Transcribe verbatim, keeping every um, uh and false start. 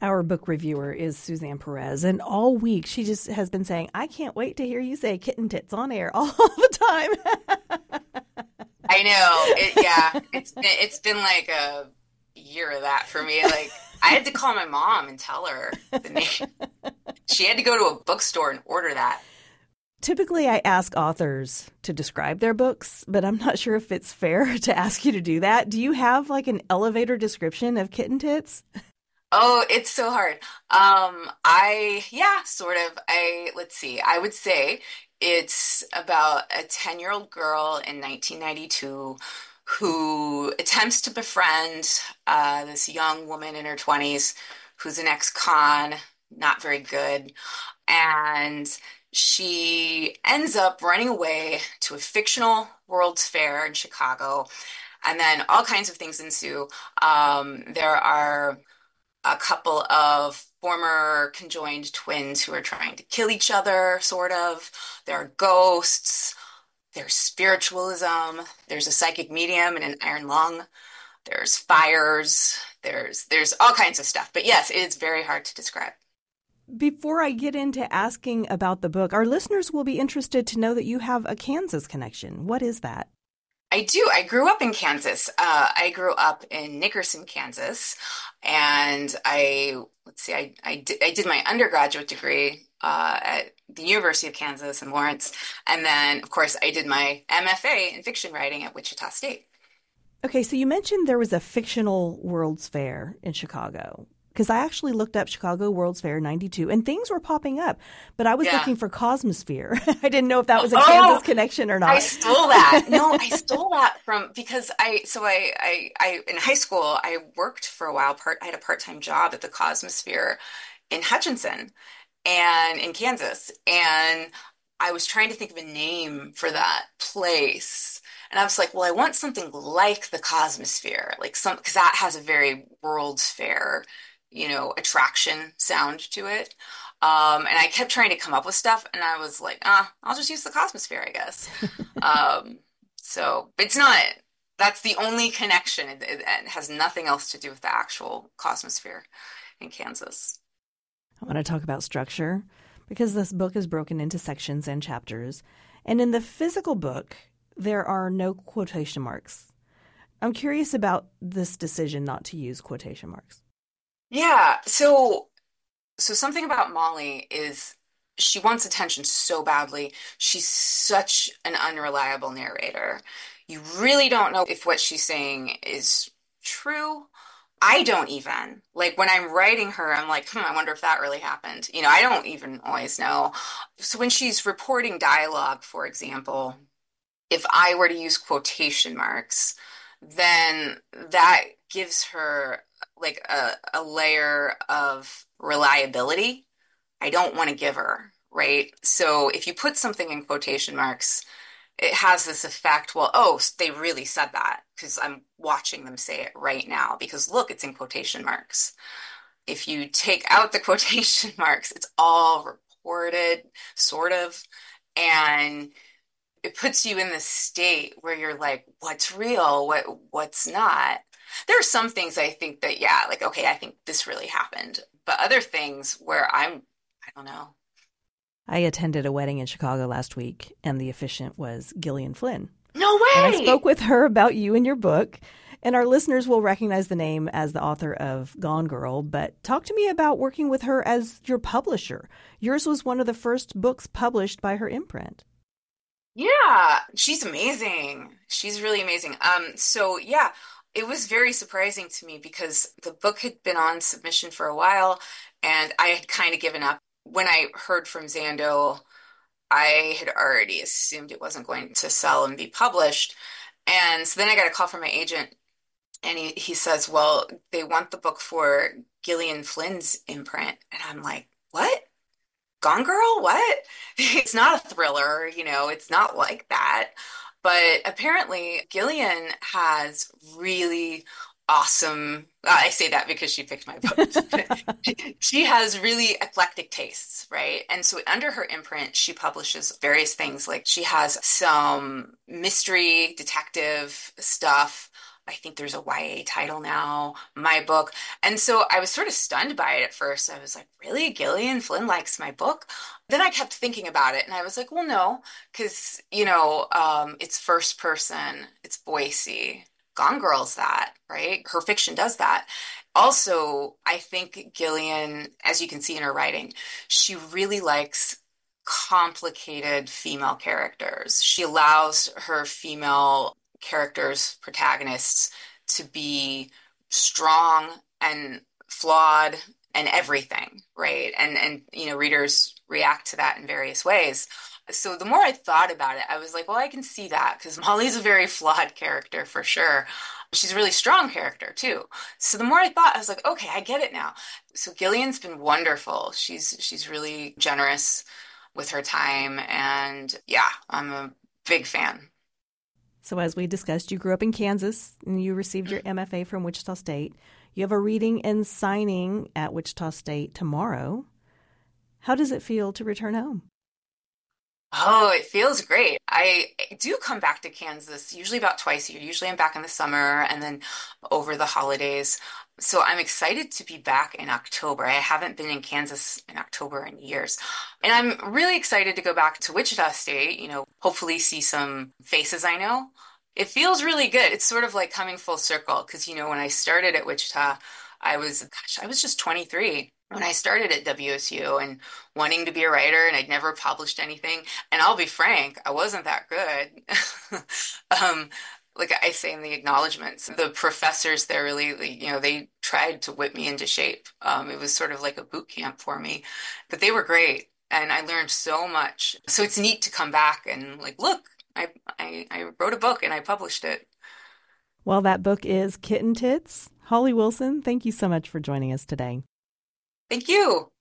Our book reviewer is Suzanne Perez, and all week she just has been saying, I can't wait to hear you say kitten tits on air all the time. I know. It, yeah, it's been, it's been like a year of that for me. Like I had to call my mom and tell her the name. She had to go to a bookstore and order that. Typically, I ask authors to describe their books, but I'm not sure if it's fair to ask you to do that. Do you have like an elevator description of kitten tits? Oh, it's so hard. Um, I, yeah, sort of. I, let's see. I would say it's about a ten-year-old girl in nineteen ninety-two who attempts to befriend uh, this young woman in her twenties who's an ex-con, not very good. And she ends up running away to a fictional World's Fair in Chicago. And then all kinds of things ensue. Um, there are a couple of former conjoined twins who are trying to kill each other, sort of. There are ghosts, there's spiritualism, there's a psychic medium and an iron lung, there's fires, there's there's all kinds of stuff. But yes, it is very hard to describe. Before I get into asking about the book, our listeners will be interested to know that you have a Kansas connection. What is that? I do. I grew up in Kansas. Uh, I grew up in Nickerson, Kansas, and I let's see. I I did, I did my undergraduate degree uh, at the University of Kansas in Lawrence, and then of course I did my M F A in fiction writing at Wichita State. Okay, so you mentioned there was a fictional World's Fair in Chicago. Because I actually looked up Chicago World's Fair ninety-two, and things were popping up. But I was Yeah. looking for Cosmosphere. I didn't know if that was a Oh, Kansas connection or not. I stole that. No, I stole that from because I so I I, I in high school I worked for a while. Part I had a part-time job at the Cosmosphere in Hutchinson and in Kansas, and I was trying to think of a name for that place. And I was like, well, I want something like the Cosmosphere, like some because that has a very World's Fair, you know, attraction sound to it. Um, and I kept trying to come up with stuff, and I was like, ah, I'll just use the Cosmosphere, I guess. Um, so it's not, that's the only connection. It, it, it has nothing else to do with the actual Cosmosphere in Kansas. I want to talk about structure because this book is broken into sections and chapters. And in the physical book, there are no quotation marks. I'm curious about this decision not to use quotation marks. Yeah, so so something about Molly is she wants attention so badly. She's such an unreliable narrator. You really don't know if what she's saying is true. I don't even. Like when I'm writing her, I'm like, hmm, I wonder if that really happened. You know, I don't even always know. So when she's reporting dialogue, for example, if I were to use quotation marks, then that gives her like a, a layer of reliability I don't want to give her, right? So if you put something in quotation marks, it has this effect, well, oh, they really said that because I'm watching them say it right now because look, it's in quotation marks. If you take out the quotation marks, it's all reported, sort of, and it puts you in this state where you're like, what's real? What what's not? There are some things I think that, yeah, like, okay, I think this really happened. But other things where I'm, I don't know. I attended a wedding in Chicago last week, and the officiant was Gillian Flynn. No way! And I spoke with her about you and your book, and our listeners will recognize the name as the author of Gone Girl, but talk to me about working with her as your publisher. Yours was one of the first books published by her imprint. Yeah, she's amazing. She's really amazing. Um, so yeah, it was very surprising to me because the book had been on submission for a while and I had kind of given up. When I heard from Zando, I had already assumed it wasn't going to sell and be published. And so then I got a call from my agent and he, he says, well, they want the book for Gillian Flynn's imprint. And I'm like, what? Gone Girl? What? It's not a thriller, you know, it's not like that. But apparently, Gillian has really awesome. Uh, I say that because she picked my book. She has really eclectic tastes, right? And so, under her imprint, she publishes various things. Like she has some mystery detective stuff. I think there's a Y A title now, my book. And so I was sort of stunned by it at first. I was like, really? Gillian Flynn likes my book? Then I kept thinking about it and I was like, well, no, because, you know, um, it's first person, it's Boise. Gone Girl's that, right? Her fiction does that. Also, I think Gillian, as you can see in her writing, she really likes complicated female characters. She allows her female characters, protagonists, to be strong and flawed and everything, right? And and you know, readers react to that in various ways. So the more I thought about it, I was like, well, I can see that because Molly's a very flawed character for sure. She's a really strong character too. So the more I thought, I was like, okay, I get it now. So Gillian's been wonderful. She's she's really generous with her time, and yeah, I'm a big fan. So as we discussed, you grew up in Kansas and you received your M F A from Wichita State. You have a reading and signing at Wichita State tomorrow. How does it feel to return home? Oh, it feels great. I do come back to Kansas usually about twice a year. Usually I'm back in the summer and then over the holidays. So I'm excited to be back in October. I haven't been in Kansas in October in years. And I'm really excited to go back to Wichita State, you know, hopefully see some faces I know. It feels really good. It's sort of like coming full circle because, you know, when I started at Wichita, I was, gosh, I was just twenty-three when I started at W S U and wanting to be a writer, and I'd never published anything. And I'll be frank, I wasn't that good. um, like I say in the acknowledgments, the professors there really, you know, they tried to whip me into shape. Um, it was sort of like a boot camp for me, but they were great. And I learned so much. So it's neat to come back and like, look, I, I, I wrote a book and I published it. Well, that book is Kitten Tits. Holly Wilson, thank you so much for joining us today. Thank you.